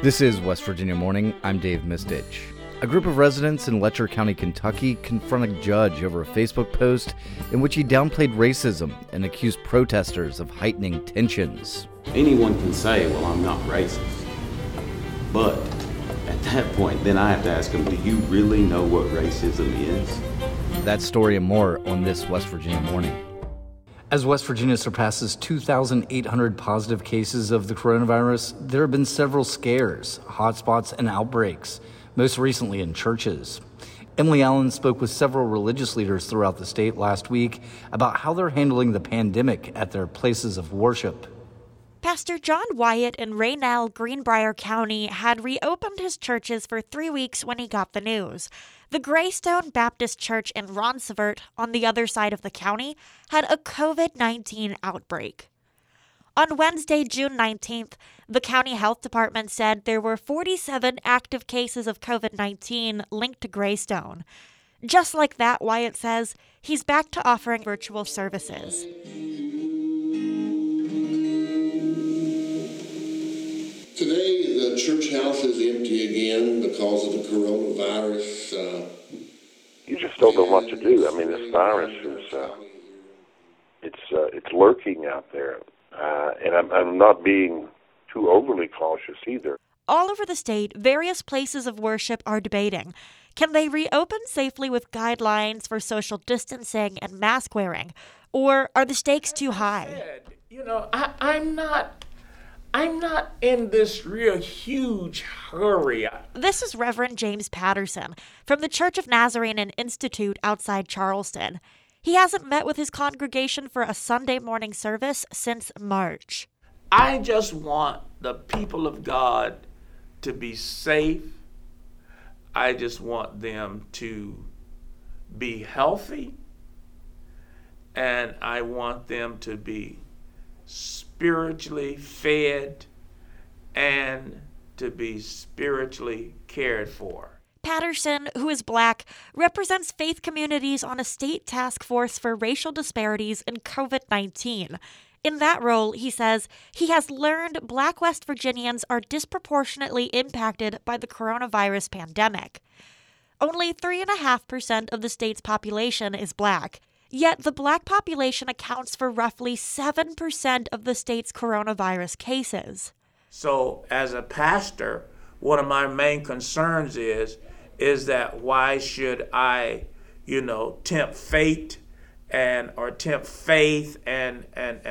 This is West Virginia Morning. I'm Dave Mistich. A group of residents in Letcher County, Kentucky confront a judge over a Facebook post in which he downplayed racism and accused protesters of heightening tensions. Anyone can say, well, I'm not racist. But at that point, then I have to ask them, do you really know what racism is? That story and more on this West Virginia Morning. As West Virginia surpasses 2,800 positive cases of the coronavirus, there have been several scares, hotspots, and outbreaks, most recently in churches. Emily Allen spoke with several religious leaders throughout the state last week about how they're handling the pandemic at their places of worship. Pastor John Wyatt in Raynell, Greenbrier County, had reopened his churches for 3 weeks when he got the news. The Greystone Baptist Church in Ronceverte, on the other side of the county, had a COVID-19 outbreak. On Wednesday, June 19th, the county health department said there were 47 active cases of COVID-19 linked to Greystone. Just like that, Wyatt says, he's back to offering virtual services. Today, the church house is empty again because of the coronavirus. You just don't know what to do. I mean, this virus is, it's lurking out there. And I'm not being too overly cautious either. All over the state, various places of worship are debating. Can they reopen safely with guidelines for social distancing and mask wearing? Or are the stakes too high? I'm not in this real huge hurry. This is Reverend James Patterson from the Church of Nazarene and Institute outside Charleston. He hasn't met with his congregation for a Sunday morning service since March. I just want the people of God to be safe. I just want them to be healthy. And I want them to be spiritually fed and to be spiritually cared for. Patterson, who is Black, represents faith communities on a state task force for racial disparities in COVID-19. In that role, he says, he has learned Black West Virginians are disproportionately impacted by the coronavirus pandemic. Only 3.5% of the state's population is Black. Yet the Black population accounts for roughly 7% of the state's coronavirus cases. So as a pastor, one of my main concerns is that why should I, tempt fate or tempt faith and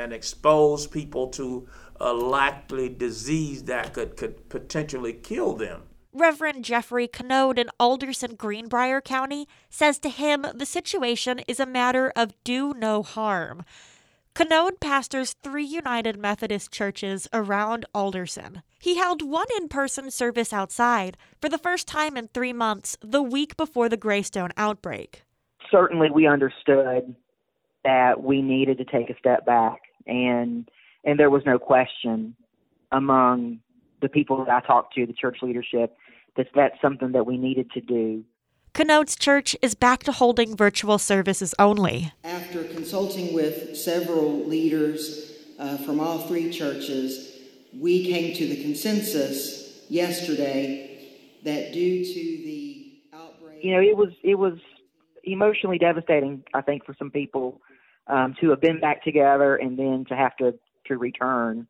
expose people to a likely disease that could potentially kill them? Reverend Jeffrey Canode in Alderson, Greenbrier County, says to him the situation is a matter of do no harm. Canode pastors 3 United Methodist churches around Alderson. He held one in-person service outside for the first time in 3 months, the week before the Greystone outbreak. Certainly we understood that we needed to take a step back, and there was no question among the people that I talked to, the church leadership, that's something that we needed to do. Canode's church is back to holding virtual services only. After consulting with several leaders from all 3 churches, we came to the consensus yesterday that due to the outbreak... It was emotionally devastating, I think, for some people to have been back together and then to have to return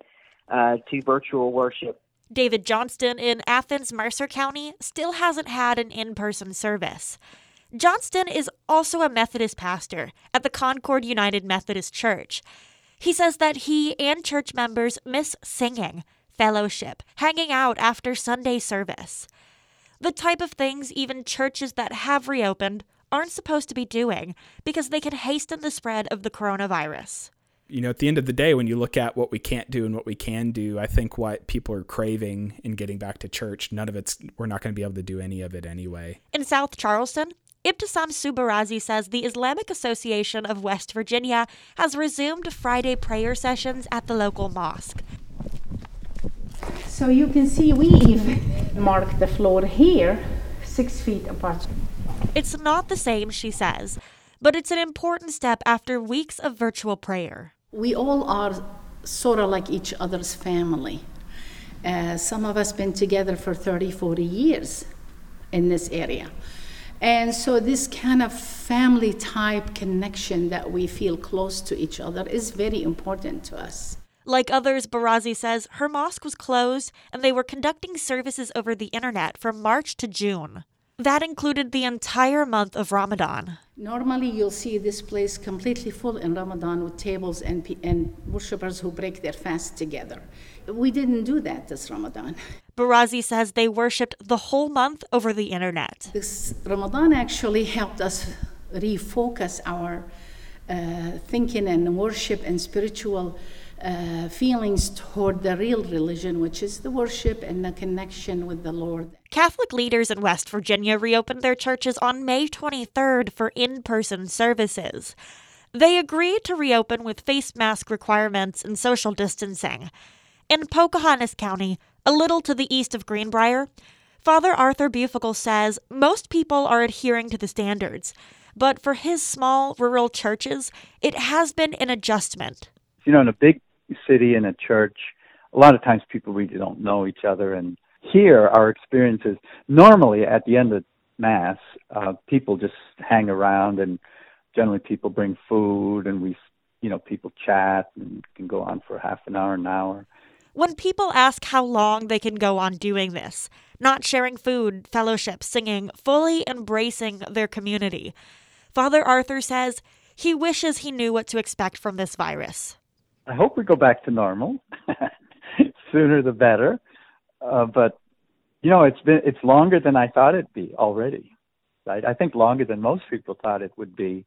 to virtual worship. David Johnston in Athens, Mercer County, still hasn't had an in-person service. Johnston is also a Methodist pastor at the Concord United Methodist Church. He says that he and church members miss singing, fellowship, hanging out after Sunday service. The type of things even churches that have reopened aren't supposed to be doing because they can hasten the spread of the coronavirus. At the end of the day, when you look at what we can't do and what we can do, I think what people are craving in getting back to church, we're not going to be able to do any of it anyway. In South Charleston, Ibtisam Subarazi says the Islamic Association of West Virginia has resumed Friday prayer sessions at the local mosque. So you can see we even marked the floor here 6 feet apart. It's not the same, she says, but it's an important step after weeks of virtual prayer. We all are sort of like each other's family. Some of us been together for 30, 40 years in this area. And so this kind of family type connection that we feel close to each other is very important to us. Like others, Barazi says her mosque was closed and they were conducting services over the internet from March to June. That included the entire month of Ramadan. Normally, you'll see this place completely full in Ramadan with tables and worshipers who break their fast together. We didn't do that this Ramadan. Barazi says they worshipped the whole month over the internet. This Ramadan actually helped us refocus our thinking and worship and spiritual feelings toward the real religion, which is the worship and the connection with the Lord. Catholic leaders in West Virginia reopened their churches on May 23rd for in-person services. They agreed to reopen with face mask requirements and social distancing. In Pocahontas County, a little to the east of Greenbrier, Father Arthur Bufical says most people are adhering to the standards, but for his small rural churches, it has been an adjustment. In a big city and a church, a lot of times people really don't know each other. And here, our experience is normally at the end of Mass, people just hang around, and generally people bring food, and people chat and can go on for half an hour. When people ask how long they can go on doing this, not sharing food, fellowship, singing, fully embracing their community, Father Arthur says he wishes he knew what to expect from this virus. I hope we go back to normal. Sooner the better. But it's longer than I thought it'd be already. Right? I think longer than most people thought it would be.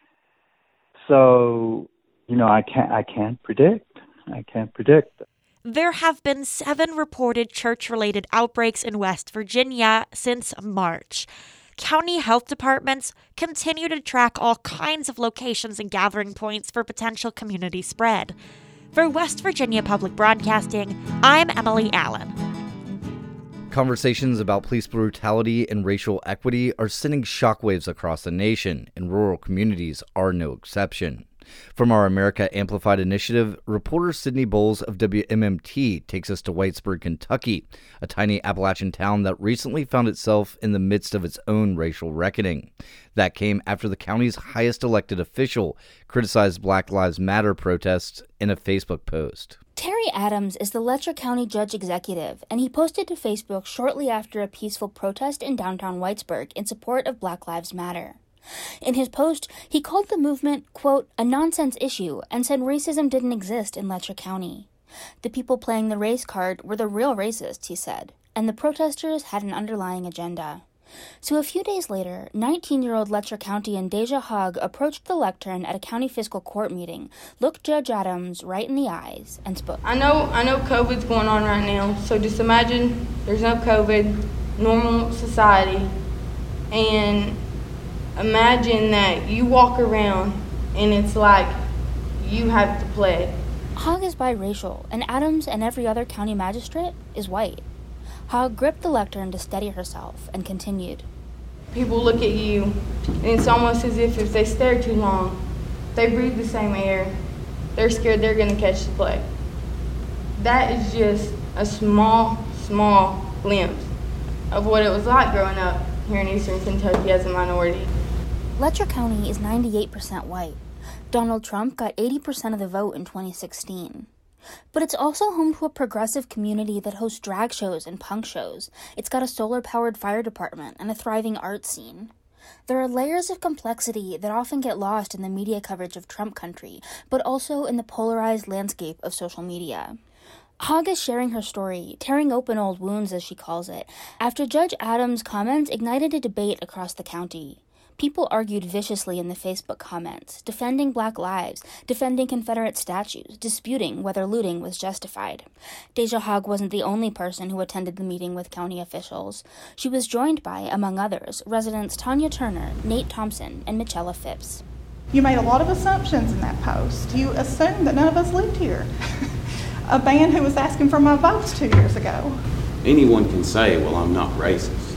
So, I can't predict. There have been 7 reported church-related outbreaks in West Virginia since March. County health departments continue to track all kinds of locations and gathering points for potential community spread. For West Virginia Public Broadcasting, I'm Emily Allen. Conversations about police brutality and racial equity are sending shockwaves across the nation, and rural communities are no exception. From our America Amplified initiative, reporter Sydney Bowles of WMMT takes us to Whitesburg, Kentucky, a tiny Appalachian town that recently found itself in the midst of its own racial reckoning. That came after the county's highest elected official criticized Black Lives Matter protests in a Facebook post. Terry Adams is the Letcher County Judge Executive, and he posted to Facebook shortly after a peaceful protest in downtown Whitesburg in support of Black Lives Matter. In his post, he called the movement, quote, a nonsense issue, and said racism didn't exist in Letcher County. The people playing the race card were the real racists, he said, and the protesters had an underlying agenda. So a few days later, 19-year-old Letcher County and Deja Hogg approached the lectern at a county fiscal court meeting, looked Judge Adams right in the eyes, and spoke. I know COVID's going on right now, so just imagine there's no COVID, normal society, and imagine that you walk around and it's like you have to play. Hogg is biracial, and Adams and every other county magistrate is white. Hogg gripped the lectern to steady herself and continued. People look at you, and it's almost as if they stare too long, they breathe the same air, they're scared they're going to catch the plague. That is just a small glimpse of what it was like growing up here in Eastern Kentucky as a minority. Letcher County is 98% white. Donald Trump got 80% of the vote in 2016. But it's also home to a progressive community that hosts drag shows and punk shows. It's got a solar-powered fire department and a thriving art scene. There are layers of complexity that often get lost in the media coverage of Trump country, but also in the polarized landscape of social media. Hogg is sharing her story, tearing open old wounds, as she calls it, after Judge Adams' comments ignited a debate across the county. People argued viciously in the Facebook comments, defending Black lives, defending Confederate statues, disputing whether looting was justified. Deja Hogg wasn't the only person who attended the meeting with county officials. She was joined by, among others, residents Tanya Turner, Nate Thompson, and Michella Phipps. You made a lot of assumptions in that post. You assumed that none of us lived here. A man who was asking for my votes 2 years ago. Anyone can say, well, I'm not racist.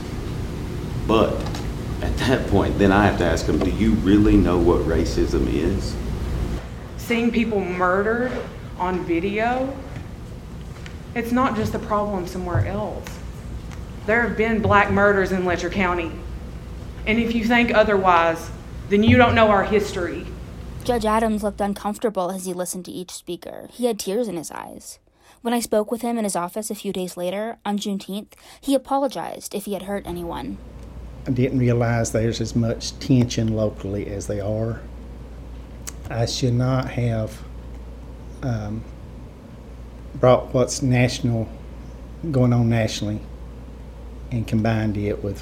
But at that point, then I have to ask them, do you really know what racism is? Seeing people murdered on video It's not just a problem somewhere else. There have been black murders in Letcher County. And if you think otherwise, then you don't know our history. Judge Adams looked uncomfortable as he listened to each speaker. He had tears in his eyes. When I spoke with him in his office a few days later, on Juneteenth, he apologized if he had hurt anyone. I didn't realize there's as much tension locally as there are. I should not have brought what's national, going on nationally, and combined it with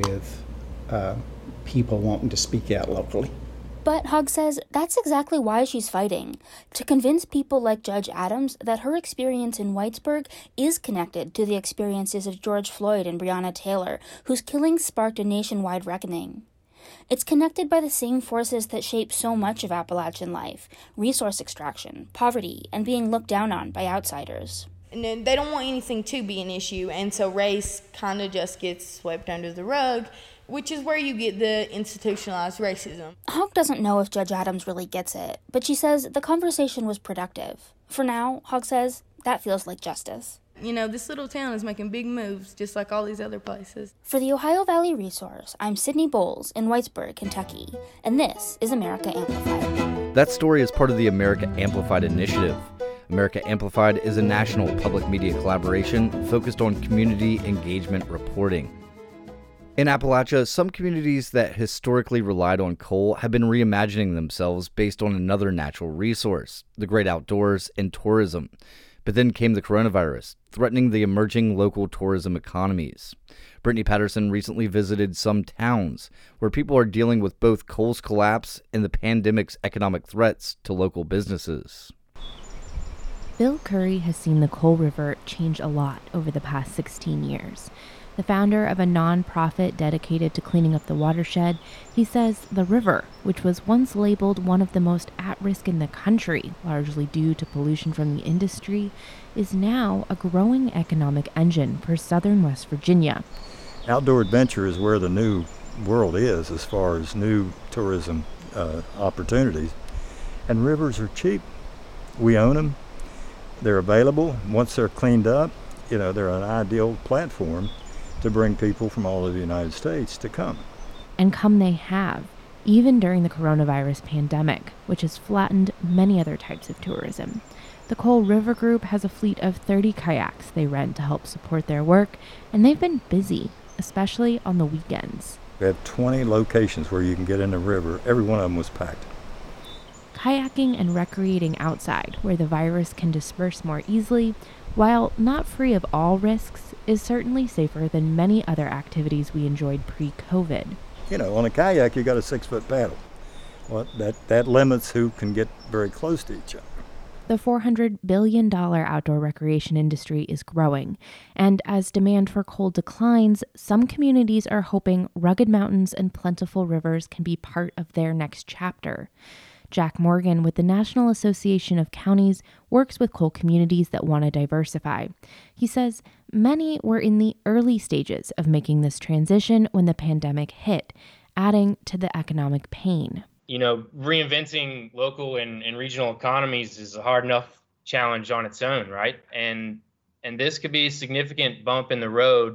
people wanting to speak out locally. But Hogg says that's exactly why she's fighting, to convince people like Judge Adams that her experience in Whitesburg is connected to the experiences of George Floyd and Breonna Taylor, whose killings sparked a nationwide reckoning. It's connected by the same forces that shape so much of Appalachian life: resource extraction, poverty, and being looked down on by outsiders. And then they don't want anything to be an issue, and so race kind of just gets swept under the rug, which is where you get the institutionalized racism. Hogg doesn't know if Judge Adams really gets it, but she says the conversation was productive. For now, Hogg says, that feels like justice. You know, this little town is making big moves, just like all these other places. For the Ohio Valley Resource, I'm Sydney Bowles in Whitesburg, Kentucky, and this is America Amplified. That story is part of the America Amplified initiative. America Amplified is a national public media collaboration focused on community engagement reporting. In Appalachia, some communities that historically relied on coal have been reimagining themselves based on another natural resource, the great outdoors and tourism. But then came the coronavirus, threatening the emerging local tourism economies. Brittany Patterson recently visited some towns where people are dealing with both coal's collapse and the pandemic's economic threats to local businesses. Bill Curry has seen the Coal River change a lot over the past 16 years. The founder of a nonprofit dedicated to cleaning up the watershed, he says the river, which was once labeled one of the most at risk in the country, largely due to pollution from the industry, is now a growing economic engine for southern West Virginia. Outdoor adventure is where the new world is as far as new tourism opportunities. And rivers are cheap. We own them. They're available. Once they're cleaned up, they're an ideal platform to bring people from all over the United States to come. And come they have, even during the coronavirus pandemic, which has flattened many other types of tourism. The Coal River Group has a fleet of 30 kayaks they rent to help support their work, and they've been busy, especially on the weekends. We have 20 locations where you can get in the river. Every one of them was packed. Kayaking and recreating outside, where the virus can disperse more easily, while not free of all risks, is certainly safer than many other activities we enjoyed pre-COVID. On a kayak, you got a 6-foot paddle. Well, that limits who can get very close to each other. The $400 billion outdoor recreation industry is growing, and as demand for coal declines, some communities are hoping rugged mountains and plentiful rivers can be part of their next chapter. Jack Morgan with the National Association of Counties works with coal communities that want to diversify. He says many were in the early stages of making this transition when the pandemic hit, adding to the economic pain. Reinventing local and regional economies is a hard enough challenge on its own, right? And this could be a significant bump in the road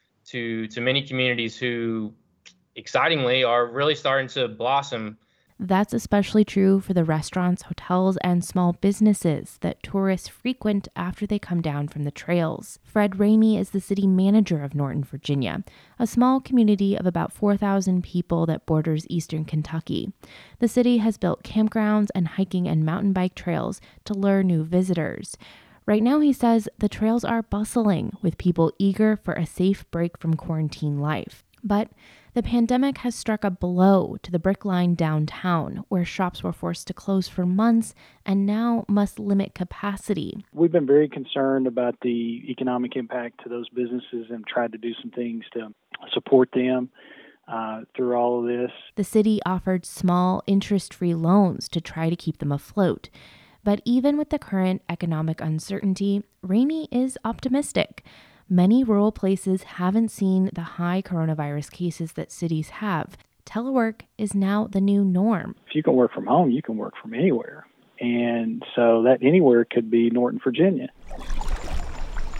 to many communities who, excitingly, are really starting to blossom. That's especially true for the restaurants, hotels, and small businesses that tourists frequent after they come down from the trails. Fred Ramey is the city manager of Norton, Virginia, a small community of about 4,000 people that borders eastern Kentucky. The city has built campgrounds and hiking and mountain bike trails to lure new visitors. Right now, he says, the trails are bustling with people eager for a safe break from quarantine life. But the pandemic has struck a blow to the Brick Line downtown, where shops were forced to close for months and now must limit capacity. We've been very concerned about the economic impact to those businesses and tried to do some things to support them through all of this. The city offered small, interest-free loans to try to keep them afloat. But even with the current economic uncertainty, Ramey is optimistic. Many rural places haven't seen the high coronavirus cases that cities have. Telework is now the new norm. If you can work from home, you can work from anywhere. And so that anywhere could be Norton, Virginia.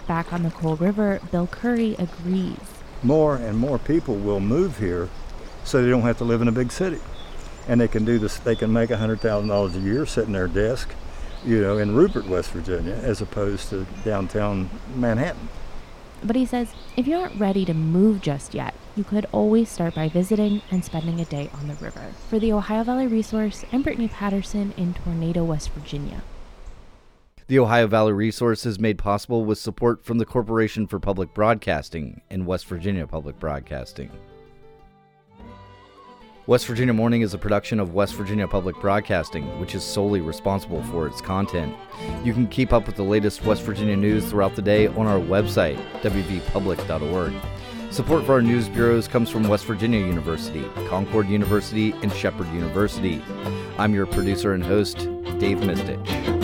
Back on the Coal River, Bill Curry agrees. More and more people will move here so they don't have to live in a big city. And they can do this, they can make $100,000 a year sitting at their desk, in Rupert, West Virginia, as opposed to downtown Manhattan. But he says if you aren't ready to move just yet, you could always start by visiting and spending a day on the river. For the Ohio Valley Resource, I'm Brittany Patterson in Tornado, West Virginia. The Ohio Valley Resource is made possible with support from the Corporation for Public Broadcasting and West Virginia Public Broadcasting. West Virginia Morning is a production of West Virginia Public Broadcasting, which is solely responsible for its content. You can keep up with the latest West Virginia news throughout the day on our website, wvpublic.org. Support for our news bureaus comes from West Virginia University, Concord University, and Shepherd University. I'm your producer and host, Dave Mistich.